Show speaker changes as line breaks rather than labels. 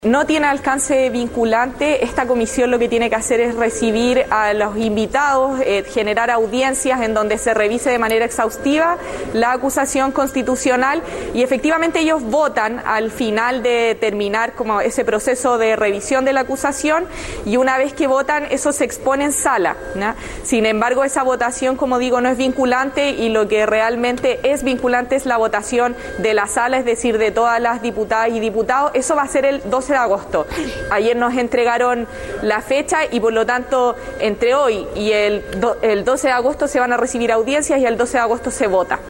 No tiene alcance vinculante. Esta comisión lo que tiene que hacer es recibir a los invitados, generar audiencias en donde se revise de manera exhaustiva la acusación constitucional y efectivamente ellos votan al final de terminar como ese proceso de revisión de la acusación y una vez que votan eso se expone en sala, ¿no? Sin embargo, esa votación, como digo, no es vinculante y lo que realmente es vinculante es la votación de la sala, es decir, de todas las diputadas y diputados. Eso va a ser el 12 de agosto. Ayer nos entregaron la fecha y por lo tanto entre hoy y el 12 de agosto se van a recibir audiencias y el 12 de agosto se vota.